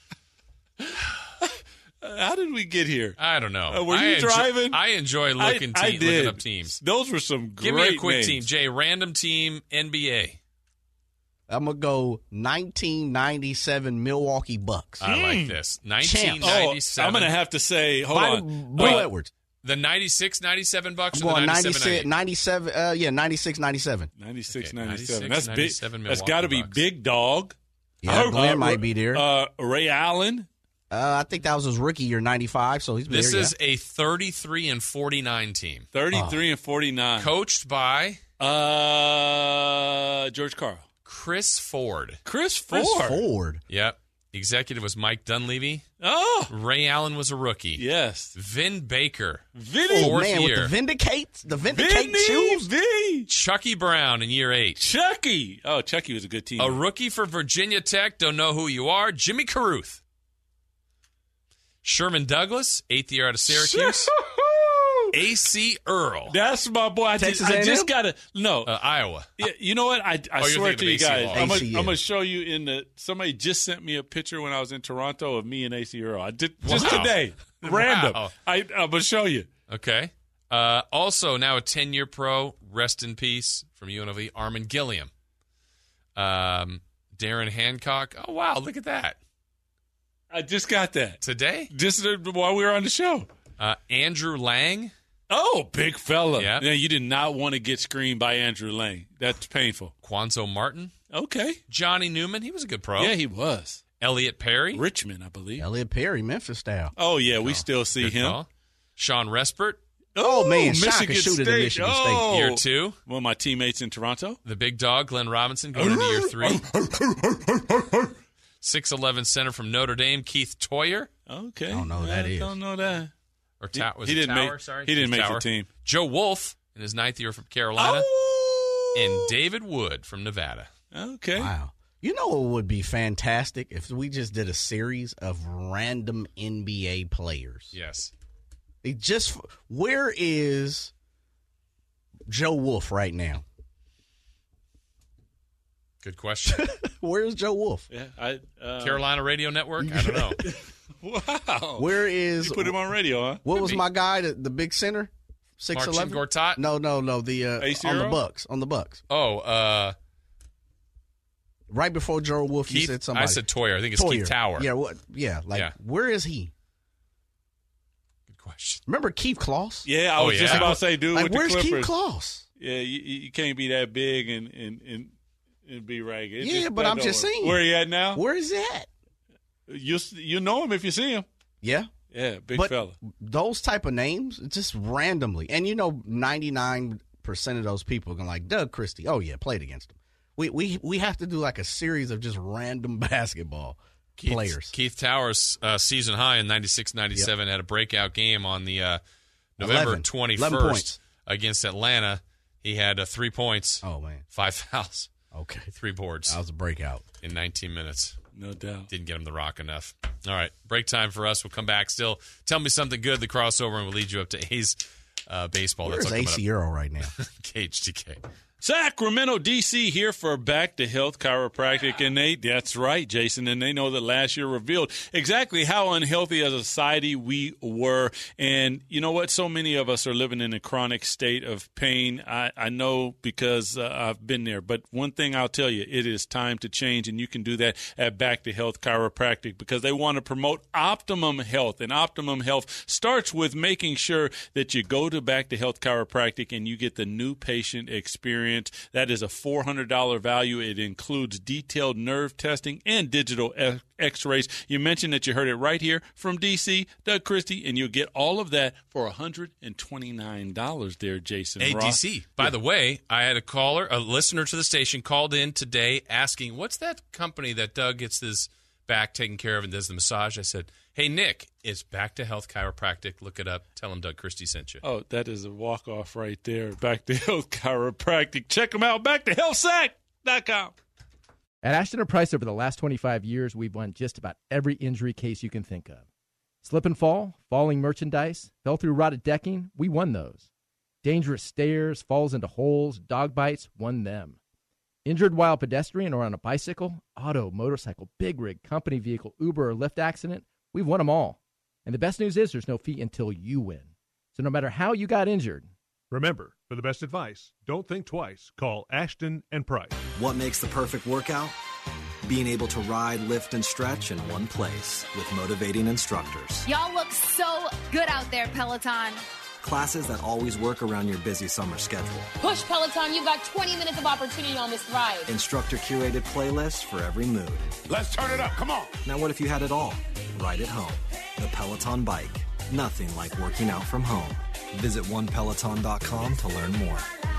How did we get here? I don't know. Uh, were I you enjoy- driving? I enjoy looking, I, I te- did. looking up teams. Those were some great Give me a quick names. team, Jay. Random team, N B A. I'm going to go nineteen ninety-seven Milwaukee Bucks. I Hmm. like this. nineteen Oh, ninety-seven. I'm going to have to say, hold By on. Bill Wait. Edwards. The ninety-six ninety-seven Bucks I'm or the going ninety-seven ninety-six, ninety-eight? ninety-seven, uh, yeah, ninety-six ninety-seven. ninety-six, Okay, ninety-seven. ninety-six, That's big. ninety-seven That's Milwaukee got to be Bucks. Big Dog. Yeah, Uh, Glenn uh, might be there. Uh, Uh, Ray Allen. I think that was his rookie year, ninety-five, so he's been This there, is a thirty-three and forty-nine team. thirty-three and forty-nine. Coached by Uh, George Carl. Chris Ford. Chris Ford. yeah. Chris Ford. Yep. Executive was Mike Dunleavy. Oh, Ray Allen was a rookie. yes. Vin Baker. Vinny. Oh, Fourth man, year. with the Vindicate, the Vindicate Vinny shoes. V. Chucky Brown in year eight. Chucky. Oh, Chucky was a good team. A rookie for Virginia Tech. Don't know who you are. Jimmy Caruth. Sherman Douglas, eighth year out of Syracuse. A C Earl, That's my boy. I Texas just, I A and M? just gotta no. uh, Iowa. Yeah, you know what? I, I Oh, you're swear thinking to of you A C guys, Law. I'm A C, yeah. going to show you in the. Somebody just sent me a picture when I was in Toronto of me and A C Earl. I did just Wow. today, random. Wow. I, I'm going to show you. Okay. Uh, also, now a ten-year pro, rest in peace, from U N L V, Armin Gilliam. Um, Darren Hancock. Oh, wow, look at that. I just got that. Today? Just uh, while we were on the show. Uh, Andrew Lang. Oh, big fella. Yep. Yeah, you did not want to get screened by Andrew Lang. That's painful. Quanzo Martin. Okay. Johnny Newman. He was a good pro. Yeah, he was. Elliot Perry. Richmond, I believe. Elliot Perry, Memphis style. Oh, yeah, we oh, still see him. Call. Sean Respert. Oh, man, Michigan Sean can shoot State. it in Michigan State. Oh. Year two. One of my teammates in Toronto. The big dog, Glenn Robinson, going into year three. six eleven center from Notre Dame, Keith Toyer. Okay. I don't know who that I is. don't know that. Or ta- was he it didn't Tower? Make, Sorry, he didn't Keith make Tower. the team. Joe Wolf in his ninth year from Carolina. Oh. And David Wood from Nevada. Okay. Wow. You know what would be fantastic if we just did a series of random N B A players. Yes. It just where is Joe Wolf right now? Good question. Where's Joe Wolf? Yeah, I, uh, Carolina Radio Network? I don't know. Wow. Where is you put him on radio, huh? What Could was be. my guy, the, the big center? six eleven? Marcin Gortat? No, no, no. The uh, on the Bucks. On the Bucks. Oh, uh, right before Joe Wolf, Keith, you said somebody. I said Toyer. I think it's Toyer. Keith Tower. Yeah, what? Yeah, like Yeah. where is he? Good question. Remember Keith Kloss? Yeah, I Oh, was just yeah. about to say, dude, Like with where's the Keith Clippers. Kloss? Yeah, you, you can't be that big and and and, and be ragged. It Yeah, just- but that I'm don't just work. saying. Where he at now? Where is that? You you know him if you see him. Yeah. Yeah, big but fella. those type of names, just randomly. And you know, ninety-nine percent of those people are going to like, Doug Christie. Oh, yeah, played against him. We we we have to do like a series of just random basketball Keith, players. Keith Towers' uh, season high in ninety-six ninety-seven Yep. had a breakout game on the uh, November eleven. twenty-first eleven points. against Atlanta. He had uh, three points, Oh, man. five fouls, Okay. three boards That was a breakout. in nineteen minutes. No doubt. Didn't get him the rock enough. All right, break time for us. We'll come back still. Tell me something good, the crossover, and we'll lead you up to A's uh, baseball. Where's That's all A C Euro right now? K H T K. Sacramento, D C here for Back to Health Chiropractic. And they, that's right, Jason. And they know that last year revealed exactly how unhealthy as a society we were. And you know what? So many of us are living in a chronic state of pain. I, I know because uh, I've been there. But one thing I'll tell you, it is time to change. And you can do that at Back to Health Chiropractic because they want to promote optimum health. And optimum health starts with making sure that you go to Back to Health Chiropractic and you get the new patient experience. That is a four hundred dollars value. It includes detailed nerve testing and digital x-rays. You mentioned that you heard it right here from D C, Doug Christie, and you'll get all of that for one hundred twenty-nine dollars there, Jason Hey, Ross. D C, by Yeah. the way, I had a caller, a listener to the station, called in today asking, what's that company that Doug gets his back taken care of and does the massage? I said, hey, Nick, it's Back to Health Chiropractic. Look it up. Tell him Doug Christie sent you. Oh, that is a walk-off right there. Back to Health Chiropractic. Check them out, back to health sac dot com. At Ashton and Price, over the last twenty-five years, we've won just about every injury case you can think of. Slip and fall, falling merchandise, fell through rotted decking, we won those. Dangerous stairs, falls into holes, dog bites, won them. Injured while pedestrian or on a bicycle, auto, motorcycle, big rig, company vehicle, Uber, or Lyft accident, we've won them all. And the best news is there's no fee until you win. So no matter how you got injured, remember, for the best advice, don't think twice. Call Ashton and Price. What makes the perfect workout? Being able to ride, lift, and stretch in one place with motivating instructors. Y'all look so good out there, Peloton. Classes that always work around your busy summer schedule. Push, Peloton. You've got twenty minutes of opportunity on this ride. Instructor-curated playlists for every mood. Let's turn it up. Come on. Now what if you had it all? Right at home. The Peloton Bike. Nothing like working out from home. Visit one peloton dot com to learn more.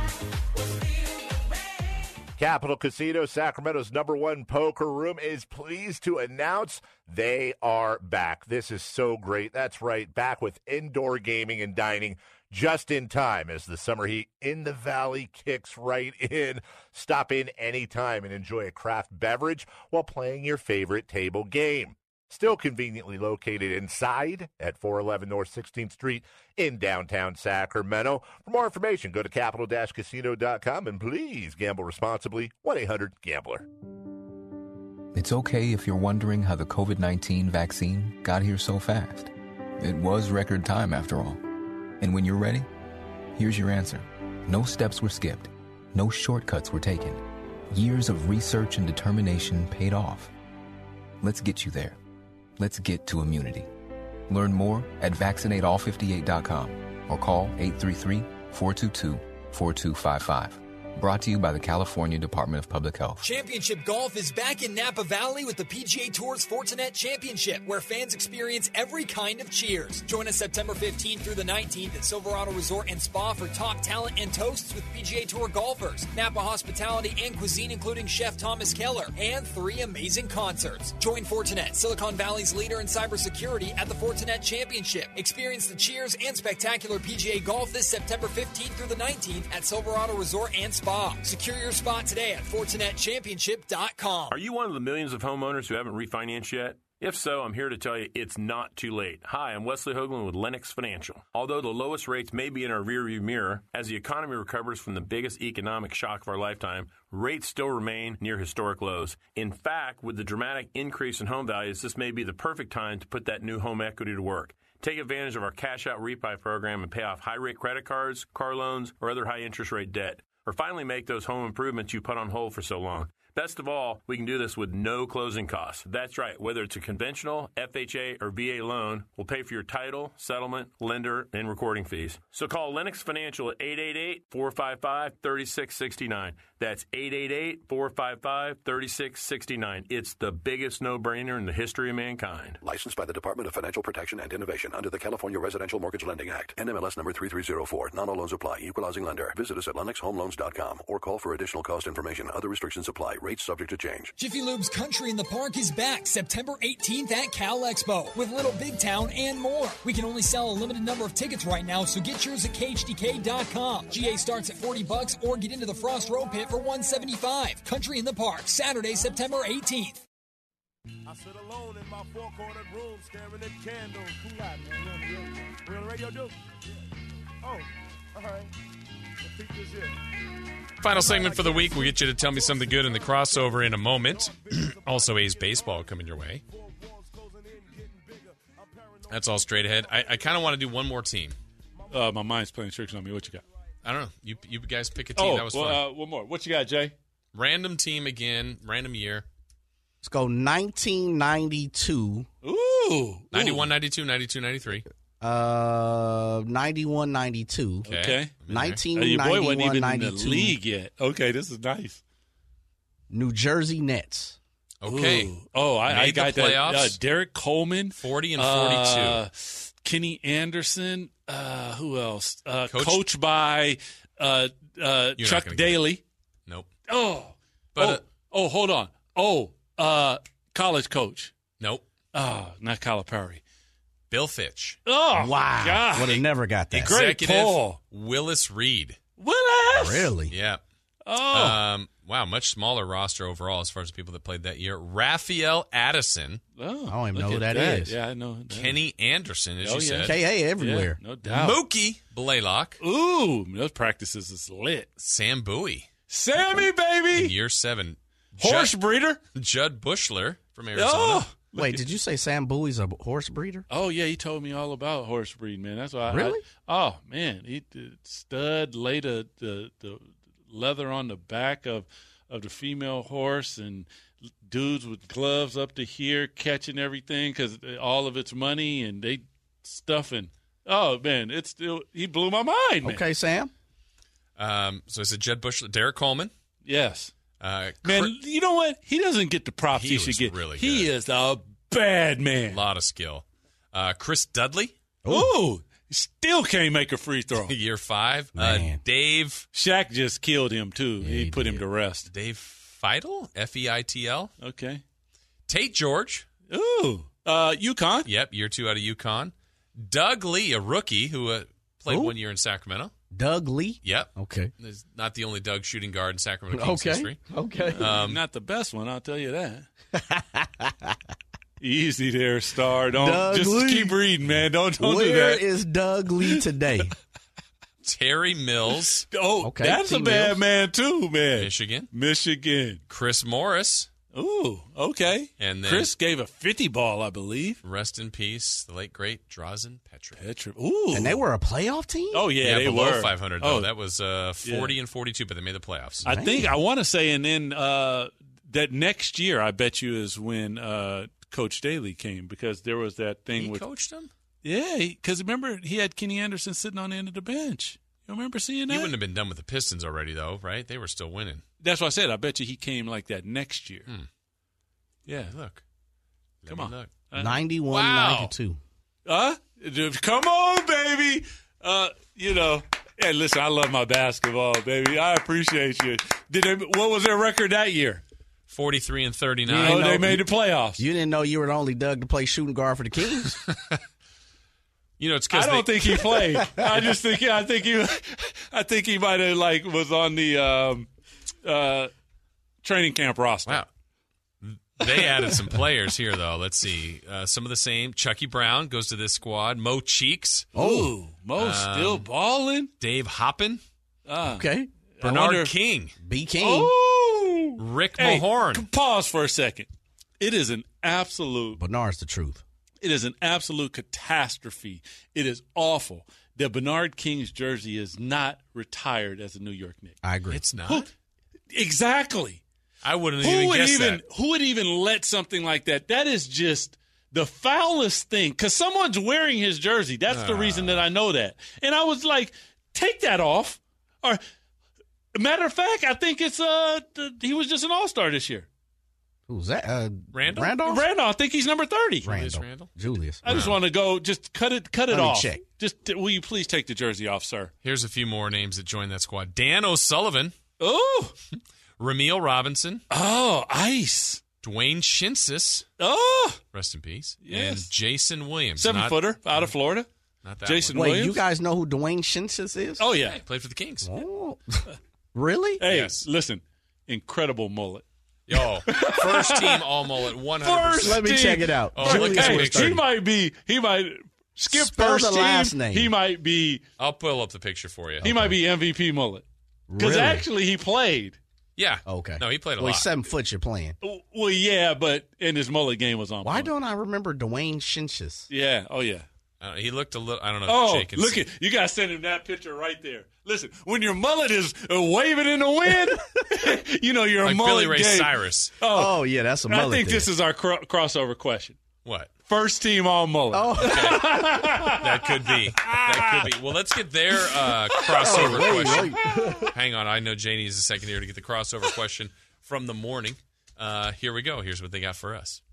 Capital Casino, Sacramento's number one poker room, is pleased to announce they are back. This is so great. That's right, back with indoor gaming and dining just in time as the summer heat in the valley kicks right in. Stop in anytime and enjoy a craft beverage while playing your favorite table game. Still conveniently located inside at four eleven North sixteenth Street in downtown Sacramento. For more information, go to capital dash casino dot com and please gamble responsibly. one eight hundred gambler. It's okay if you're wondering how the covid nineteen vaccine got here so fast. It was record time after all. And when you're ready, here's your answer. No steps were skipped. No shortcuts were taken. Years of research and determination paid off. Let's get you there. Let's get to immunity. Learn more at vaccinate all fifty-eight dot com or call eight three three, four two two, four two five five. Brought to you by the California Department of Public Health. Championship Golf is back in Napa Valley with the P G A Tour's Fortinet Championship, where fans experience every kind of cheers. Join us September fifteenth through the nineteenth at Silverado Resort and Spa for top talent and toasts with P G A Tour golfers, Napa hospitality and cuisine including Chef Thomas Keller, and three amazing concerts. Join Fortinet, Silicon Valley's leader in cybersecurity, at the Fortinet Championship. Experience the cheers and spectacular P G A golf this September fifteenth through the nineteenth at Silverado Resort and Spa. Secure your spot today at Fortinet Championship dot com. Are you one of the millions of homeowners who haven't refinanced yet? If so, I'm here to tell you it's not too late. Hi, I'm Wesley Hoagland with Lennox Financial. Although the lowest rates may be in our rearview mirror, as the economy recovers from the biggest economic shock of our lifetime, rates still remain near historic lows. In fact, with the dramatic increase in home values, this may be the perfect time to put that new home equity to work. Take advantage of our cash-out refi program and pay off high-rate credit cards, car loans, or other high-interest rate debt. Or finally make those home improvements you put on hold for so long. Best of all, we can do this with no closing costs. That's right. Whether it's a conventional, F H A, or V A loan, we'll pay for your title, settlement, lender, and recording fees. So call Lennox Financial at eight eight eight, four five five, three six six nine. That's eight eight eight, four five five, three six six nine. It's the biggest no-brainer in the history of mankind. Licensed by the Department of Financial Protection and Innovation under the California Residential Mortgage Lending Act. N M L S number three three zero four. Not all loans apply. Equalizing lender. Visit us at lennox home loans dot com or call for additional cost information. Other restrictions apply. Rates subject to change. Jiffy Lube's Country in the Park is back September eighteenth at Cal Expo with Little Big Town and more. We can only sell a limited number of tickets right now, so get yours at K H D K dot com. G A starts at forty bucks or get into the Frost Row Pit for one seventy-five. Country in the Park, Saturday, September eighteenth. I sit alone in my four-cornered room staring at candles. Cool out, man. We on the radio, dude? Yeah. Oh, all right. Let's peek this here. Final segment for the week. We'll get you to tell me something good in the crossover in a moment. Also, A's baseball coming your way. That's all straight ahead. I, I kind of want to do one more team. Uh, my mind's playing tricks on me. What you got? I don't know. You you guys pick a team. Oh, that was well, fun. Uh, one more. What you got, Jay? Random team again. Random year. Let's go nineteen ninety-two. Ooh. ninety-one, ninety-two, ninety-two, ninety-three. Uh, ninety-one, ninety-two. Okay. okay. nineteen ninety-one, ninety-one, your boy wasn't even ninety-two. in the league yet. Okay, this is nice. New Jersey Nets. Okay. Ooh. Oh, I, I got that. Uh, Derek Coleman. forty and forty-two. Uh, Kenny Anderson. Uh, who else? Uh, Coach- coached by uh, uh, You're Chuck not gonna get Daly. Nope. Oh. But, oh, uh, oh, hold on. Oh, uh, college coach. Nope. Oh, not Calipari. Bill Fitch. Oh, Wow. God. Would have never got that. Great Executive pull. Willis Reed. Willis. Really? Yeah. Oh. Um, wow, much smaller roster overall as far as people that played that year. Raphael Addison. Oh, I don't even look know who at that is. Yeah, I know. That. Kenny Anderson, as Oh, you yeah. said. K A everywhere. Yeah, no doubt. Mookie Blaylock. Ooh, those practices is lit. Sam Bowie. Sammy, In baby. year seven. Horse Judd, breeder. Judd Bushler from Arizona. Oh. Wait, did you say Sam Bowie's a horse breeder? Oh, yeah, he told me all about horse breed, man. That's why. I, Really? I, oh, man. He did stud, laid a, the, the leather on the back of, of the female horse, and dudes with gloves up to here catching everything because all of it's money, and they stuffing. Oh, man, it's still, he blew my mind, man. Okay, Sam. Um, so I said Judd Bushler. Derek Coleman. Yes. Uh, Man, Chris- you know what? He doesn't get the props He he, should was get. really he good. is a bad man. A lot of skill. Uh, Chris Dudley. Ooh, he still can't make a free throw. Year five. Uh, Man. Dave. Shaq just killed him, too. Yeah, he, he put did. him to rest. Dave Feitl. F E I T L. Okay. Tate George. Ooh, uh, UConn. Yep, year two out of UConn. Doug Lee, a rookie who uh, played Who? one year in Sacramento. Doug Lee. Yep. Okay. There's not the only Doug shooting guard in Sacramento Kings Okay. history. Okay. Um, Not the best one, I'll tell you that. Easy there, Star. Don't Doug just Lee. keep reading, man. Don't don't do Where that. is Doug Lee today? Terry Mills, oh, Okay, that's T. a bad Mills. man too, man. Michigan. Michigan. Chris Morris. Ooh, okay. And then- Chris gave a fifty ball, I believe. Rest in peace, the late, great Drazen Petrovic. Petra. Ooh. And they were a playoff team? Oh yeah, Yeah, they below were five hundred, though. Oh, That was uh, forty Yeah. and forty-two, but they made the playoffs. I think I want to say, and then uh, that next year, I bet you is when uh, Coach Staley came because there was that thing He with coached him? Yeah, because remember he had Kenny Anderson sitting on the end of the bench. You remember seeing that? He wouldn't have been done with the Pistons already, though, right? They were still winning. That's what I said. I bet you he came like that next year. Hmm. Yeah, look. Come Let on. me look. Uh, ninety-one ninety-two. Huh? Come on, baby. Uh, you know, hey, listen, I love my basketball, baby. I appreciate you. Did they, what was their record that year? forty-three and You thirty-nine. know, know- they made the playoffs. You didn't know you were the only Doug to play shooting guard for the Kings? You know, it's because I don't think he played. I just think I think he I think he might have like was on the um, uh, training camp roster. Wow. They added some players here, though. Let's see. Uh, some of the same. Chucky Brown goes to this squad. Mo Cheeks. Oh, Mo Um, still balling. Dave Hoppin. Uh, Okay. Bernard wonder- King. B. King. Oh, Rick hey, Mahorn. Pause for a second. It is an absolute. Bernard's the truth. It is an absolute catastrophe. It is awful that Bernard King's jersey is not retired as a New York Knick. I agree. It's not. Who, exactly. I wouldn't Who even would guess even that. who would even let something like that? That is just the foulest thing. Because someone's wearing his jersey. That's the Ah. reason that I know that. And I was like, take that off. Or matter of fact, I think it's uh th- he was just an all star this year. Who's that? Uh, Randall? Randolph? Randall, I think he's number thirty. Julius Randall. Randall? Julius. I just want to go. Just cut it. Cut it Let me off. check. Just will you please take the jersey off, sir? Here's a few more names that joined that squad. Dan O'Sullivan. Oh, Ramil Robinson. oh, ice. Dwayne Shinsis. Oh, Rest in peace. Yes. And Jason Williams. seven Not- footer out of Florida. Not that Jason one. Wait, Williams? you guys know who Dwayne Shinsis is? Oh yeah. He played for the Kings. Oh. Really? Hey, Yes. listen, incredible mullet. Yo, first team all mullet, one hundred First percent. Let me team. check it out. Oh, look at Hey, the he picture. might be. He might skip Spell first the team. last name. He might be. I'll pull up the picture for you. He might be M V P mullet because Really? actually he played. Yeah. Okay. No, he played a well, lot. he's seven foot you're playing. Well, yeah, but and his mullet game was on. Why point. don't I remember Dwayne Shinsis? Yeah. Oh yeah. Uh, he looked a little. I don't know. Oh, Jake can look see. at you! Got to send him that picture right there. Listen, when your mullet is uh, waving in the wind, you know you're like a mullet Billy Ray game. Cyrus. Oh, Oh, yeah, that's a I mullet think there. this is our cro- crossover question. What? First team all mullet. Oh, That could be. That could be. Well, let's get their uh, crossover wait, question. Hang on. I know Janie is a second here to get the crossover question from the morning. Uh, here we go. Here's what they got for us.